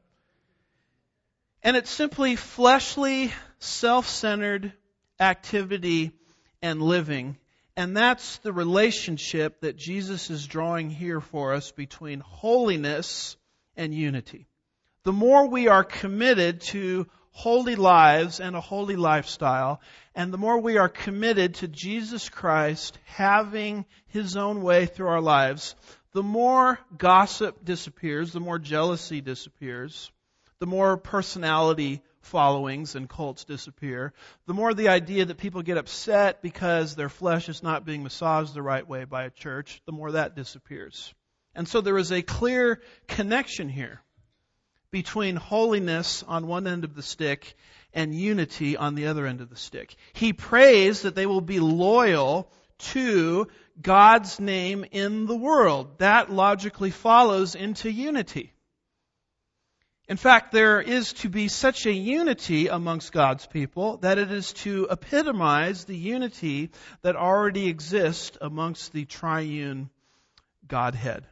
And it's simply fleshly, self-centered activity and living. And that's the relationship that Jesus is drawing here for us between holiness and unity. The more we are committed to holy lives and a holy lifestyle, and the more we are committed to Jesus Christ having His own way through our lives, the more gossip disappears, the more jealousy disappears, the more personality followings and cults disappear, the more the idea that people get upset because their flesh is not being massaged the right way by a church, the more that disappears. And so there is a clear connection here between holiness on one end of the stick and unity on the other end of the stick. He prays that they will be loyal to God's name in the world. That logically follows into unity. In fact, there is to be such a unity amongst God's people that it is to epitomize the unity that already exists amongst the triune Godhead.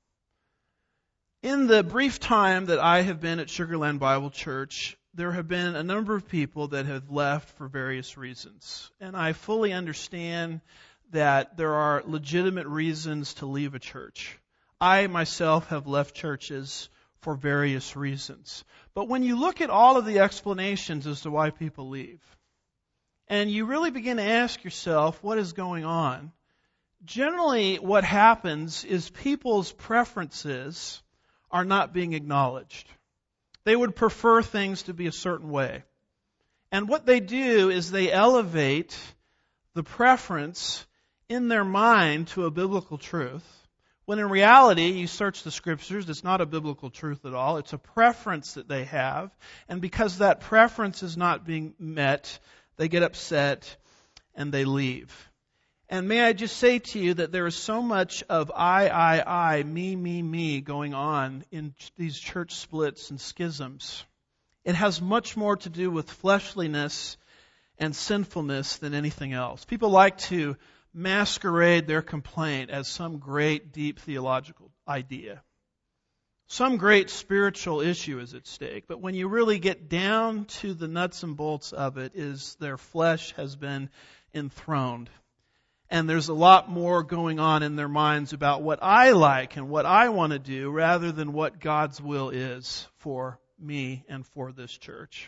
In the brief time that I have been at Sugar Land Bible Church, there have been a number of people that have left for various reasons. And I fully understand that there are legitimate reasons to leave a church. I myself have left churches for various reasons. But when you look at all of the explanations as to why people leave, and you really begin to ask yourself what is going on, generally what happens is people's preferences are not being acknowledged. They would prefer things to be a certain way. And what they do is they elevate the preference in their mind to a biblical truth, when in reality, you search the Scriptures, it's not a biblical truth at all. It's a preference that they have. And because that preference is not being met, they get upset and they leave. And may I just say to you that there is so much of I, I, I, me, me, me going on in these church splits and schisms. It has much more to do with fleshliness and sinfulness than anything else. People like to masquerade their complaint as some great, deep theological idea. Some great spiritual issue is at stake. But when you really get down to the nuts and bolts of it, is their flesh has been enthroned. And there's a lot more going on in their minds about what I like and what I want to do rather than what God's will is for me and for this church.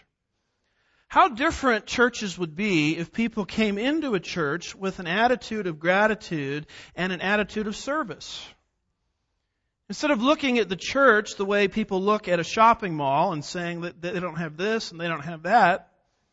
How different churches would be if people came into a church with an attitude of gratitude and an attitude of service. Instead of looking at the church the way people look at a shopping mall and saying that they don't have this and they don't have that,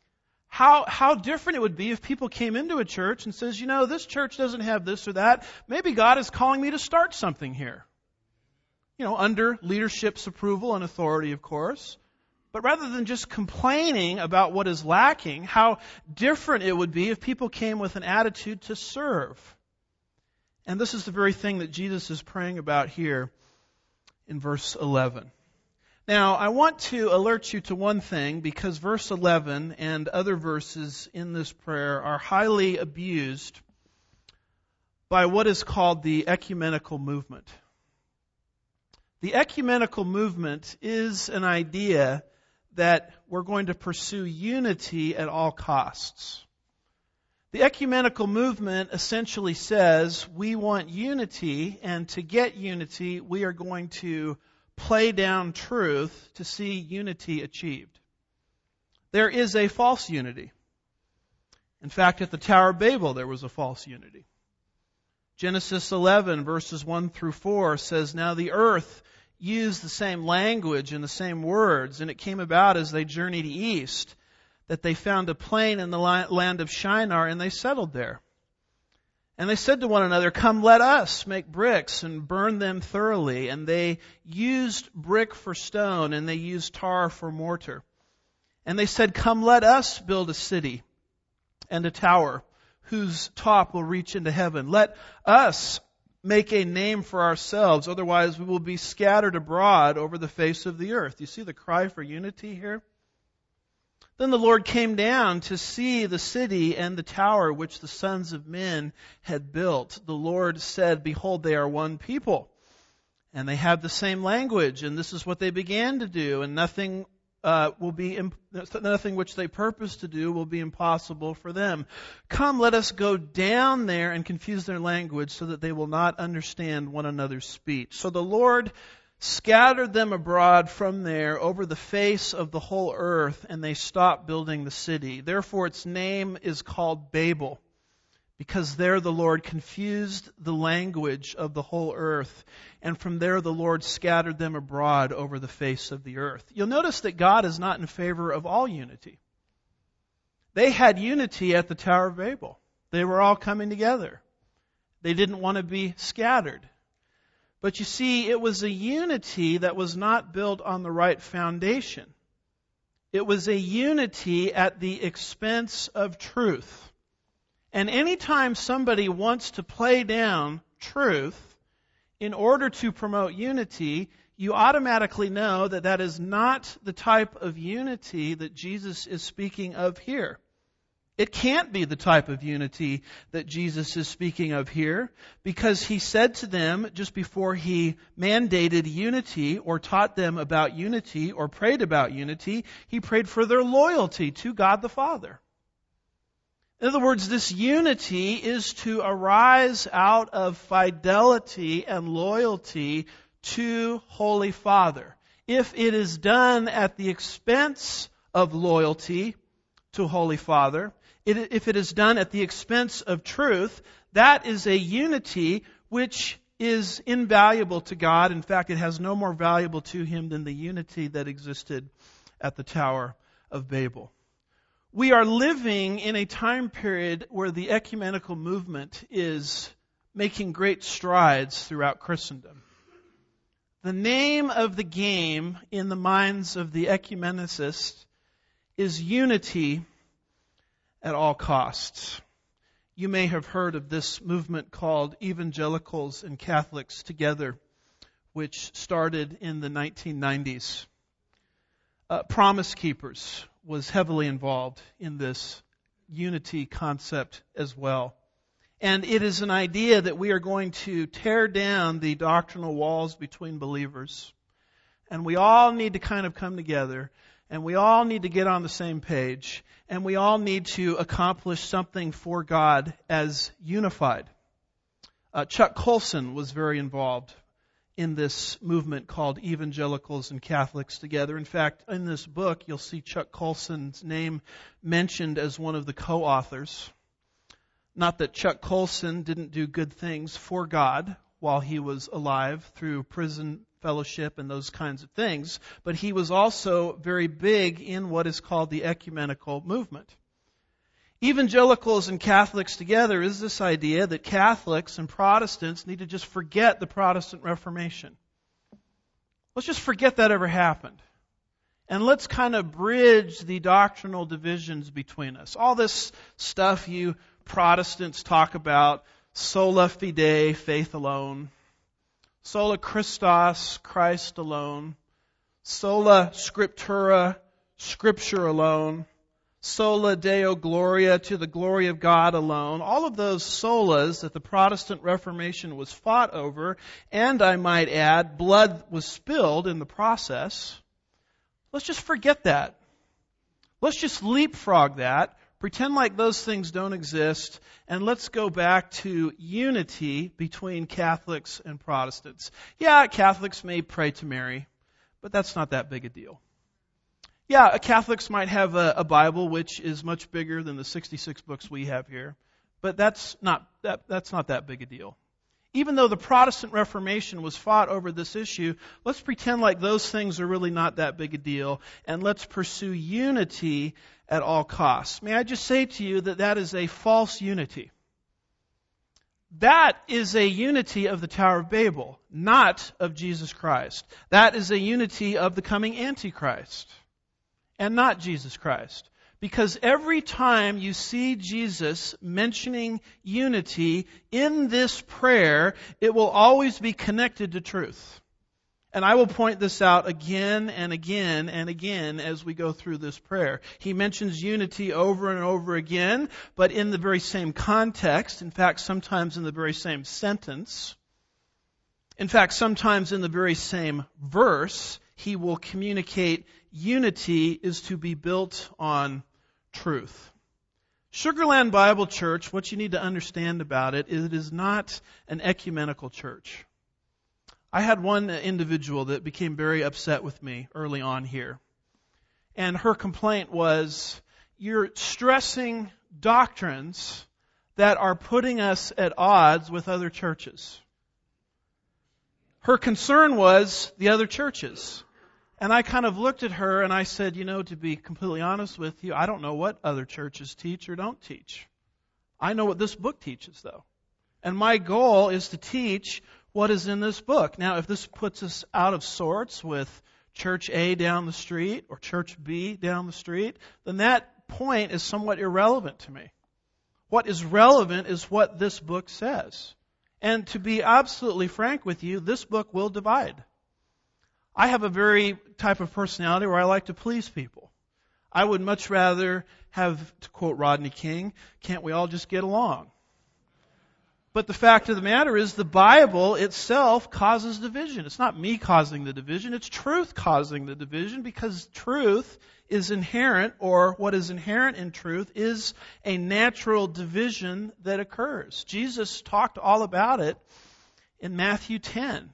How how different it would be if people came into a church and says, you know, this church doesn't have this or that. Maybe God is calling me to start something here. You know, under leadership's approval and authority, of course. But rather than just complaining about what is lacking, how different it would be if people came with an attitude to serve. And this is the very thing that Jesus is praying about here in verse eleven. Now, I want to alert you to one thing, because verse eleven and other verses in this prayer are highly abused by what is called the ecumenical movement. The ecumenical movement is an idea that we're going to pursue unity at all costs. The ecumenical movement essentially says we want unity, and to get unity, we are going to play down truth to see unity achieved. There is a false unity. In fact, at the Tower of Babel, there was a false unity. Genesis eleven, verses one through four says, "Now the earth used the same language and the same words, and it came about as they journeyed east that they found a plain in the land of Shinar, and they settled there. And they said to one another, 'Come, let us make bricks and burn them thoroughly.' And they used brick for stone, and they used tar for mortar. And they said, 'Come, let us build a city and a tower whose top will reach into heaven. Let us make a name for ourselves, otherwise we will be scattered abroad over the face of the earth.'" You see the cry for unity here? "Then the Lord came down to see the city and the tower which the sons of men had built. The Lord said, 'Behold, they are one people, and they have the same language, and this is what they began to do, and nothing uh, will be imp- nothing which they purpose to do will be impossible for them. Come, let us go down there and confuse their language, so that they will not understand one another's speech.' So the Lord scattered them abroad from there over the face of the whole earth, and they stopped building the city. Therefore its name is called Babel, because there the Lord confused the language of the whole earth, and from there the Lord scattered them abroad over the face of the earth." You'll notice that God is not in favor of all unity. They had unity at the Tower of Babel. They were all coming together. They didn't want to be scattered. But you see, it was a unity that was not built on the right foundation. It was a unity at the expense of truth. And anytime somebody wants to play down truth in order to promote unity, you automatically know that that is not the type of unity that Jesus is speaking of here. It can't be the type of unity that Jesus is speaking of here, because he said to them just before he mandated unity or taught them about unity or prayed about unity, he prayed for their loyalty to God the Father. In other words, this unity is to arise out of fidelity and loyalty to Holy Father. If it is done at the expense of loyalty to Holy Father, if it is done at the expense of truth, that is a unity which is invaluable to God. In fact, it has no more valuable to Him than the unity that existed at the Tower of Babel. We are living in a time period where the ecumenical movement is making great strides throughout Christendom. The name of the game in the minds of the ecumenicists is unity at all costs. You may have heard of this movement called Evangelicals and Catholics Together, which started in the nineteen nineties. Uh, Promise Keepers was heavily involved in this unity concept as well. And it is an idea that we are going to tear down the doctrinal walls between believers. And we all need to kind of come together. And we all need to get on the same page. And we all need to accomplish something for God as unified. Uh, Chuck Colson was very involved in this movement called Evangelicals and Catholics Together. In fact, in this book, you'll see Chuck Colson's name mentioned as one of the co-authors. Not that Chuck Colson didn't do good things for God while he was alive through prison fellowship and those kinds of things, but he was also very big in what is called the ecumenical movement. Evangelicals and Catholics Together is this idea that Catholics and Protestants need to just forget the Protestant Reformation. Let's just forget that ever happened. And let's kind of bridge the doctrinal divisions between us. All this stuff you Protestants talk about, sola fide, faith alone, sola Christus, Christ alone, sola scriptura, Scripture alone, sola Deo Gloria, to the glory of God alone. All of those solas that the Protestant Reformation was fought over, and I might add, blood was spilled in the process. Let's just forget that. Let's just leapfrog that, pretend like those things don't exist, and let's go back to unity between Catholics and Protestants. Yeah, Catholics may pray to Mary, but that's not that big a deal. Yeah, Catholics might have a, a Bible which is much bigger than the sixty-six books we have here, but that's not that, that's not that big a deal. Even though the Protestant Reformation was fought over this issue, let's pretend like those things are really not that big a deal, and let's pursue unity at all costs. May I just say to you that that is a false unity. That is a unity of the Tower of Babel, not of Jesus Christ. That is a unity of the coming Antichrist, and not Jesus Christ. Because every time you see Jesus mentioning unity in this prayer, it will always be connected to truth. And I will point this out again and again and again as we go through this prayer. He mentions unity over and over again, but in the very same context. In fact, sometimes in the very same sentence. In fact, sometimes in the very same verse, he will communicate unity is to be built on truth. Sugarland Bible Church, what you need to understand about it is it is not an ecumenical church. I had one individual that became very upset with me early on here. And her complaint was, you're stressing doctrines that are putting us at odds with other churches. Her concern was the other churches. And I kind of looked at her and I said, you know, to be completely honest with you, I don't know what other churches teach or don't teach. I know what this book teaches, though. And my goal is to teach what is in this book. Now, if this puts us out of sorts with Church A down the street or Church B down the street, then that point is somewhat irrelevant to me. What is relevant is what this book says. And to be absolutely frank with you, this book will divide. I have a very type of personality where I like to please people. I would much rather have, to quote Rodney King, can't we all just get along? But the fact of the matter is the Bible itself causes division. It's not me causing the division, it's truth causing the division, because truth is inherent, or what is inherent in truth is a natural division that occurs. Jesus talked all about it in Matthew ten.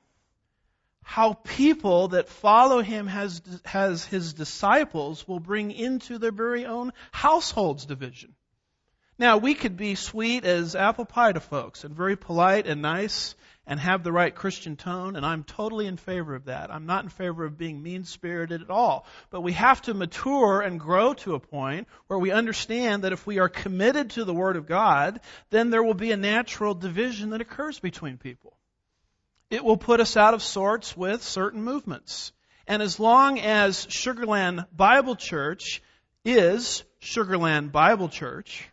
How people that follow him as, as his disciples will bring into their very own households division. Now, we could be sweet as apple pie to folks and very polite and nice and have the right Christian tone, and I'm totally in favor of that. I'm not in favor of being mean-spirited at all. But we have to mature and grow to a point where we understand that if we are committed to the Word of God, then there will be a natural division that occurs between people. It will put us out of sorts with certain movements. And as long as Sugarland Bible Church is Sugarland Bible Church,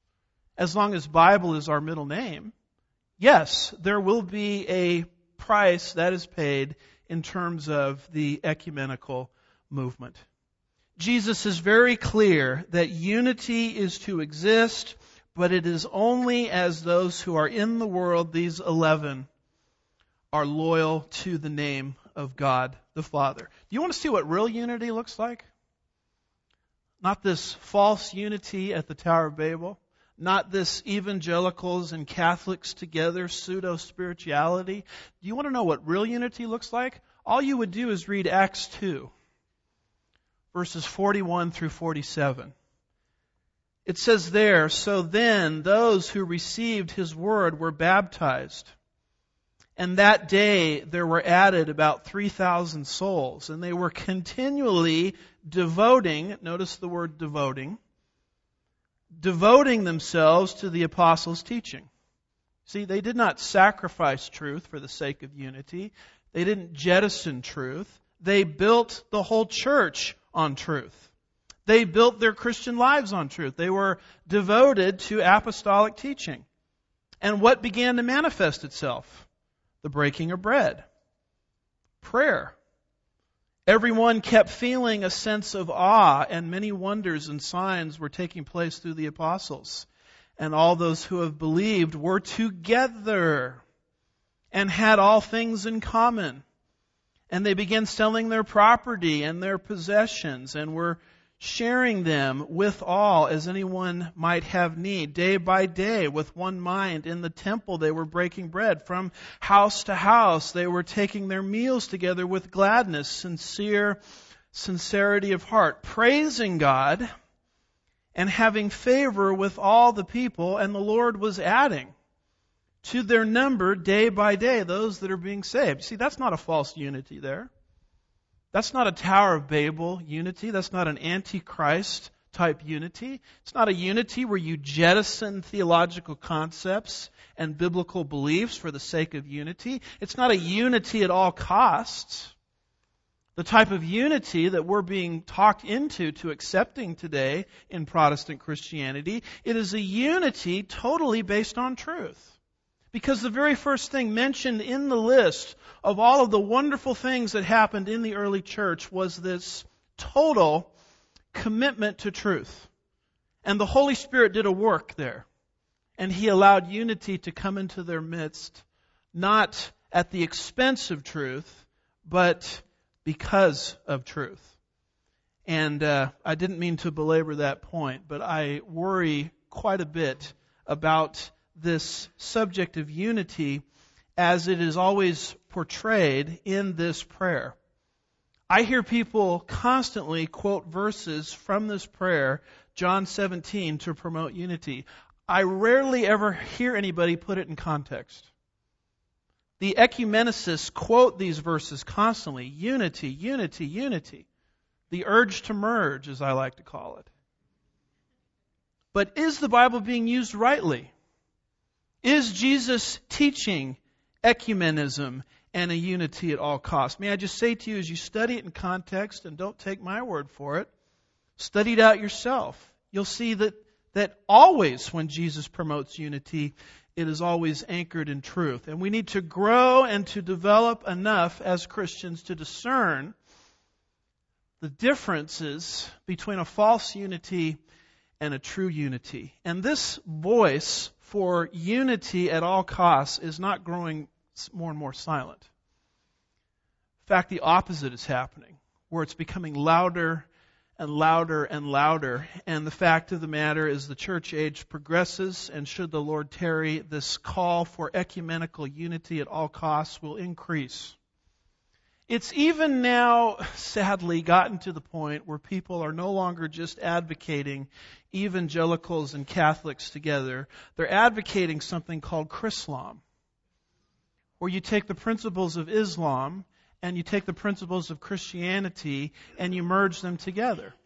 as long as Bible is our middle name, yes, there will be a price that is paid in terms of the ecumenical movement. Jesus is very clear that unity is to exist, but it is only as those who are in the world, these eleven, are loyal to the name of God the Father. Do you want to see what real unity looks like? Not this false unity at the Tower of Babel. Not this evangelicals and Catholics together pseudo-spirituality. Do you want to know what real unity looks like? All you would do is read Acts two, verses forty-one through forty-seven. It says there, "So then those who received his word were baptized. And that day there were added about three thousand souls, and they were continually devoting," notice the word devoting, devoting themselves to the apostles' teaching. See, they did not sacrifice truth for the sake of unity. They didn't jettison truth. They built the whole church on truth. They built their Christian lives on truth. They were devoted to apostolic teaching. And what began to manifest itself? The breaking of bread. Prayer. Everyone kept feeling a sense of awe, and many wonders and signs were taking place through the apostles. And all those who have believed were together and had all things in common. And they began selling their property and their possessions and were sharing them with all as anyone might have need. Day by day, with one mind, in the temple they were breaking bread. From house to house they were taking their meals together with gladness, sincere sincerity of heart, praising God and having favor with all the people. And the Lord was adding to their number day by day those that are being saved. See, that's not a false unity there. That's not a Tower of Babel unity. That's not an Antichrist type unity. It's not a unity where you jettison theological concepts and biblical beliefs for the sake of unity. It's not a unity at all costs. The type of unity that we're being talked into to accepting today in Protestant Christianity, it is a unity totally based on truth. Because the very first thing mentioned in the list of all of the wonderful things that happened in the early church was this total commitment to truth. And the Holy Spirit did a work there. And He allowed unity to come into their midst, not at the expense of truth, but because of truth. And uh, I didn't mean to belabor that point, but I worry quite a bit about this subject of unity as it is always portrayed in this prayer. I hear people constantly quote verses from this prayer, John seventeen, to promote unity. I rarely ever hear anybody put it in context. The ecumenicists quote these verses constantly. Unity, unity, unity. The urge to merge, as I like to call it. But is the Bible being used rightly? Is Jesus teaching ecumenism and a unity at all costs? May I just say to you, as you study it in context, and don't take my word for it, study it out yourself. You'll see that, that always when Jesus promotes unity, it is always anchored in truth. And we need to grow and to develop enough as Christians to discern the differences between a false unity and a true unity. And this voice for unity at all costs is not growing more and more silent. In fact, the opposite is happening, where it's becoming louder and louder and louder. And the fact of the matter is the church age progresses, and should the Lord tarry, this call for ecumenical unity at all costs will increase. It's even now, sadly, gotten to the point where people are no longer just advocating evangelicals and Catholics together. They're advocating something called Chrislam, where you take the principles of Islam and you take the principles of Christianity and you merge them together.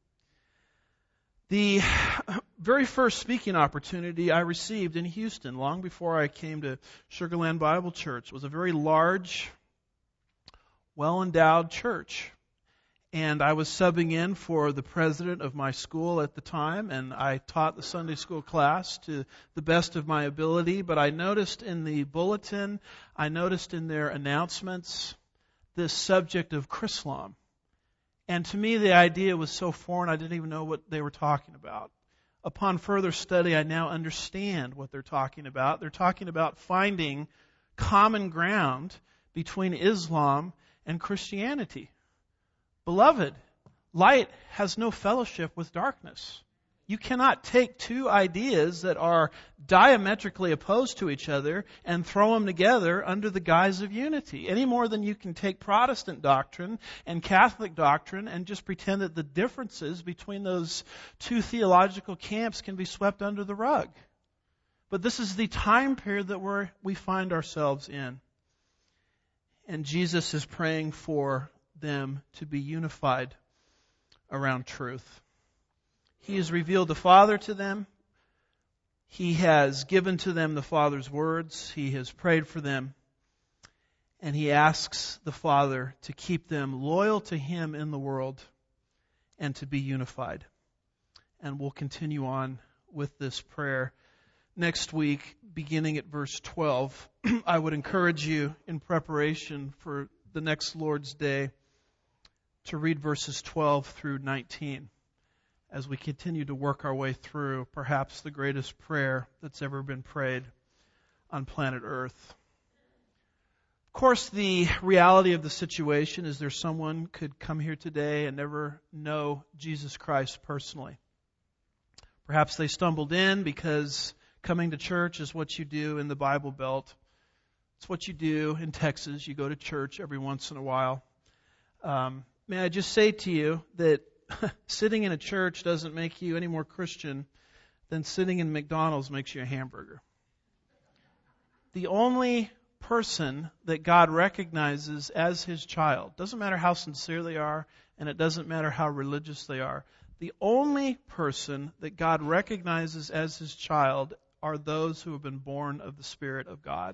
The very first speaking opportunity I received in Houston, long before I came to Sugar Land Bible Church, was a very large, well-endowed church. And I was subbing in for the president of my school at the time, and I taught the Sunday school class to the best of my ability. But I noticed in the bulletin, I noticed in their announcements, this subject of Chrislam. And to me, the idea was so foreign, I didn't even know what they were talking about. Upon further study, I now understand what they're talking about. They're talking about finding common ground between Islam and Christianity. Beloved, light has no fellowship with darkness. You cannot take two ideas that are diametrically opposed to each other and throw them together under the guise of unity, any more than you can take Protestant doctrine and Catholic doctrine and just pretend that the differences between those two theological camps can be swept under the rug. But this is the time period that we're, we find ourselves in. And Jesus is praying for them to be unified around truth. He has revealed the Father to them. He has given to them the Father's words. He has prayed for them. And He asks the Father to keep them loyal to Him in the world and to be unified. And we'll continue on with this prayer next week, beginning at verse twelve. I would encourage you in preparation for the next Lord's Day to read verses twelve through nineteen as we continue to work our way through perhaps the greatest prayer that's ever been prayed on planet Earth. Of course, the reality of the situation is there's someone could come here today and never know Jesus Christ personally. Perhaps they stumbled in because coming to church is what you do in the Bible Belt. It's what you do in Texas. You go to church every once in a while. Um, may I just say to you that sitting in a church doesn't make you any more Christian than sitting in McDonald's makes you a hamburger. The only person that God recognizes as His child, doesn't matter how sincere they are, and it doesn't matter how religious they are, the only person that God recognizes as His child are those who have been born of the Spirit of God.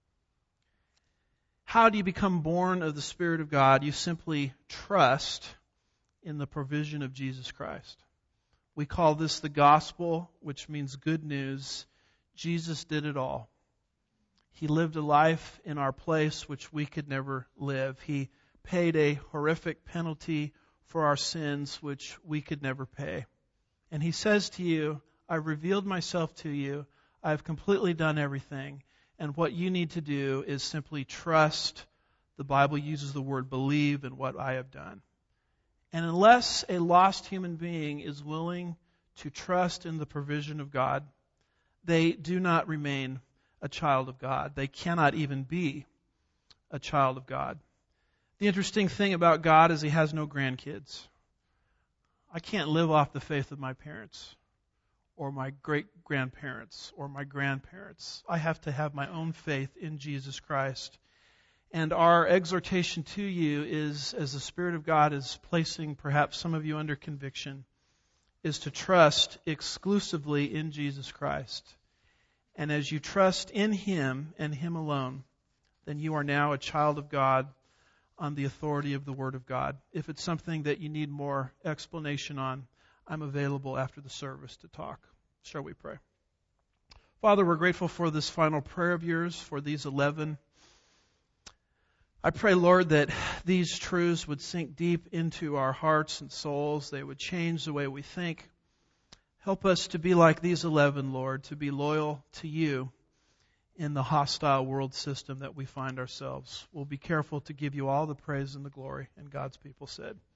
How do you become born of the Spirit of God? You simply trust in the provision of Jesus Christ. We call this the gospel, which means good news. Jesus did it all. He lived a life in our place which we could never live. He paid a horrific penalty for our sins which we could never pay. And He says to you, I've revealed myself to you. I've completely done everything. And what you need to do is simply trust. The Bible uses the word believe in what I have done. And unless a lost human being is willing to trust in the provision of God, they do not remain a child of God. They cannot even be a child of God. The interesting thing about God is He has no grandkids. I can't live off the faith of my parents or my great-grandparents or my grandparents. I have to have my own faith in Jesus Christ. And our exhortation to you is, as the Spirit of God is placing perhaps some of you under conviction, is to trust exclusively in Jesus Christ. And as you trust in Him and Him alone, then you are now a child of God on the authority of the Word of God. If it's something that you need more explanation on, I'm available after the service to talk. Shall we pray? Father, we're grateful for this final prayer of yours, for these eleven. I pray, Lord, that these truths would sink deep into our hearts and souls. They would change the way we think. Help us to be like these eleven, Lord, to be loyal to you in the hostile world system that we find ourselves. We'll be careful to give you all the praise and the glory. And God's people said,